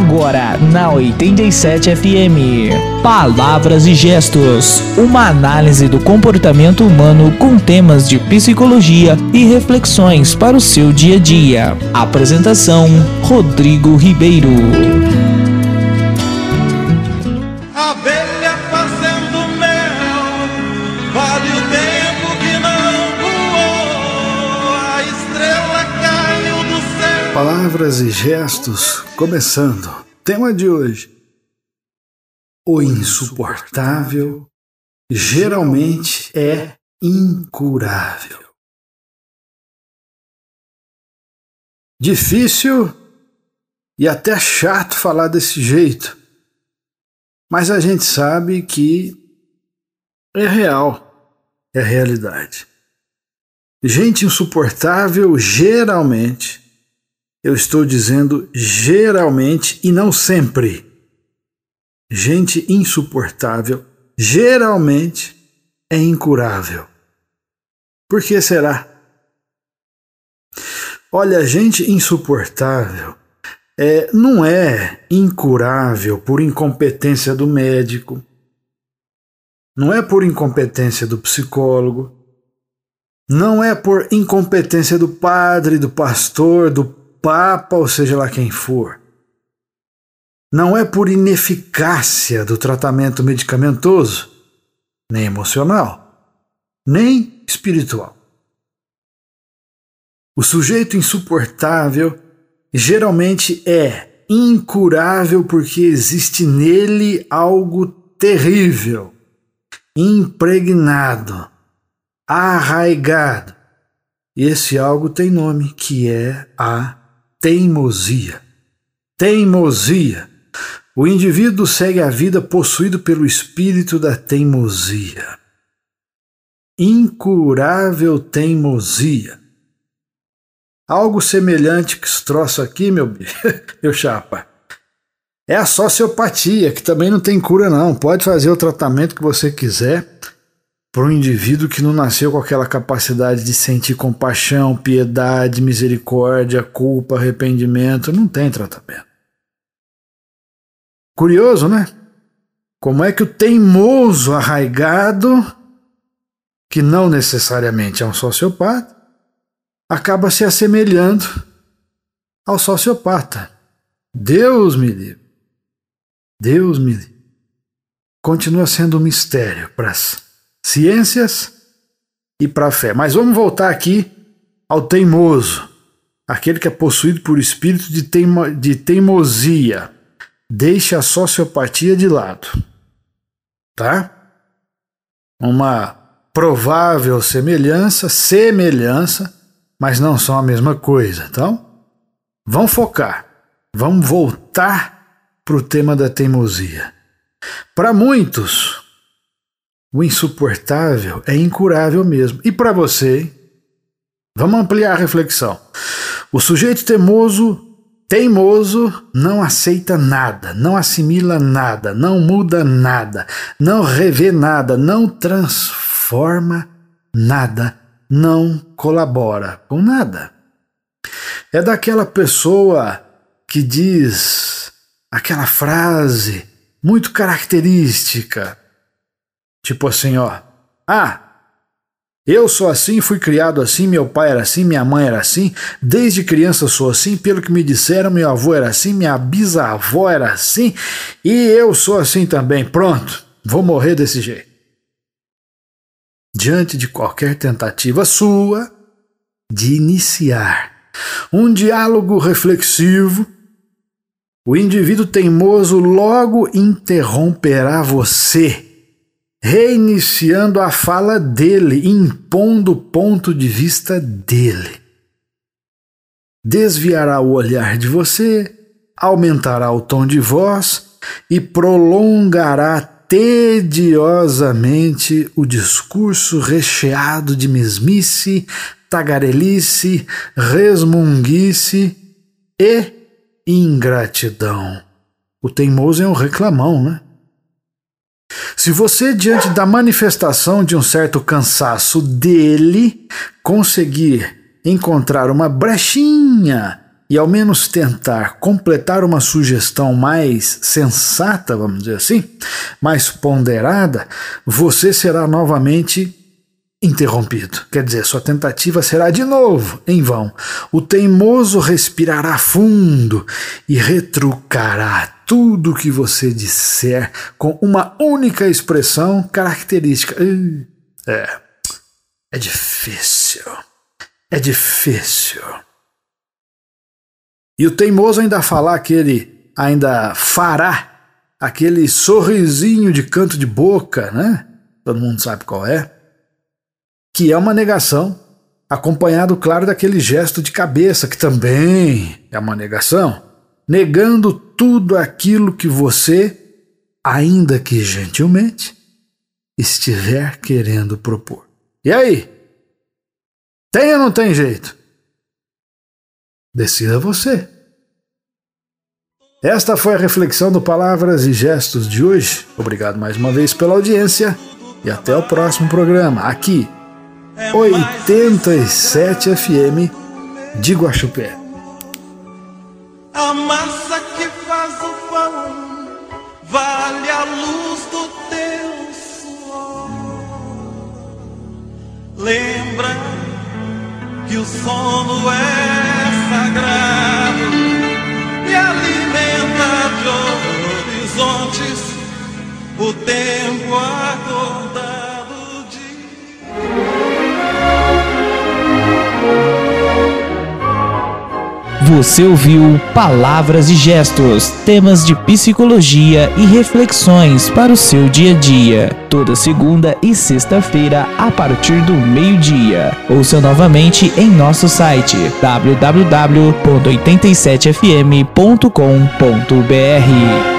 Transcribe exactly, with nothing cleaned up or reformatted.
Agora, na oitenta e sete F M. Palavras e Gestos. Uma análise do comportamento humano com temas de psicologia e reflexões para o seu dia a dia. Apresentação: Rodrigo Ribeiro. Abelha fazendo mel, vale o tempo que não voou, a estrela caiu do céu. Palavras e Gestos, começando. Tema de hoje: o insuportável geralmente é incurável. Difícil e até chato falar desse jeito, mas a gente sabe que é real, é realidade. Gente insuportável geralmente, eu estou dizendo geralmente e não sempre, gente insuportável geralmente é incurável. Por que será? Olha, gente insuportável é, não é incurável por incompetência do médico, não é por incompetência do psicólogo, não é por incompetência do padre, do pastor, do papa, ou seja lá quem for. Não é por ineficácia do tratamento medicamentoso, nem emocional, nem espiritual. O sujeito insuportável geralmente é incurável porque existe nele algo terrível, impregnado, arraigado. E esse algo tem nome, que é a teimosia. Teimosia. O indivíduo segue a vida possuído pelo espírito da teimosia. Incurável teimosia. Algo semelhante que esse troço aqui, meu bicho, meu chapa, é a sociopatia, que também não tem cura não. Pode fazer o tratamento que você quiser para um indivíduo que não nasceu com aquela capacidade de sentir compaixão, piedade, misericórdia, culpa, arrependimento. Não tem tratamento. Curioso, né? Como é que o teimoso arraigado, que não necessariamente é um sociopata, acaba se assemelhando ao sociopata. Deus me livre. Deus me livre. Continua sendo um mistério para as ciências e para a fé. Mas vamos voltar aqui ao teimoso, aquele que é possuído por espírito de, teimo, de teimosia. Deixa a sociopatia de lado, tá? Uma provável semelhança, semelhança, mas não são a mesma coisa. Então, vamos focar, vamos voltar para o tema da teimosia. Para muitos, o insuportável é incurável mesmo. E para você, hein? Vamos ampliar a reflexão. O sujeito teimoso, teimoso não aceita nada, não assimila nada, não muda nada, não revê nada, não transforma nada, não colabora com nada. É daquela pessoa que diz aquela frase muito característica, tipo assim, ó, ah, eu sou assim, fui criado assim, meu pai era assim, minha mãe era assim, desde criança eu sou assim, pelo que me disseram, meu avô era assim, minha bisavó era assim, e eu sou assim também, pronto, vou morrer desse jeito. Diante de qualquer tentativa sua de iniciar um diálogo reflexivo, o indivíduo teimoso logo interromperá você, reiniciando a fala dele, impondo o ponto de vista dele. Desviará o olhar de você, aumentará o tom de voz e prolongará tediosamente o discurso recheado de mesmice, tagarelice, resmunguice e ingratidão. O teimoso é um reclamão, né? Se você, diante da manifestação de um certo cansaço dele, conseguir encontrar uma brechinha e ao menos tentar completar uma sugestão mais sensata, vamos dizer assim, mais ponderada, você será novamente interrompido. Quer dizer, sua tentativa será de novo em vão. O teimoso respirará fundo e retrucará tudo o que você disser com uma única expressão característica. É, é difícil. É difícil. E o teimoso ainda falar que ele ainda fará aquele sorrisinho de canto de boca, né? Todo mundo sabe qual é. Que é uma negação, acompanhado, claro, daquele gesto de cabeça, que também é uma negação, negando tudo aquilo que você, ainda que gentilmente, estiver querendo propor. E aí? Tem ou não tem jeito? Decida você. Esta foi a reflexão do Palavras e Gestos de hoje. Obrigado mais uma vez pela audiência e até o próximo programa, aqui, oitenta e sete F M de Guaxupé. A massa que faz o pão vale a luz do teu suor. Lembra que o sono é sagrado e alimenta de horizontes o tempo acordado de... Você ouviu Palavras e Gestos, temas de psicologia e reflexões para o seu dia a dia. Toda segunda e sexta-feira, a partir do meio-dia. Ouça novamente em nosso site w w w ponto oitenta e sete f m ponto com ponto b r.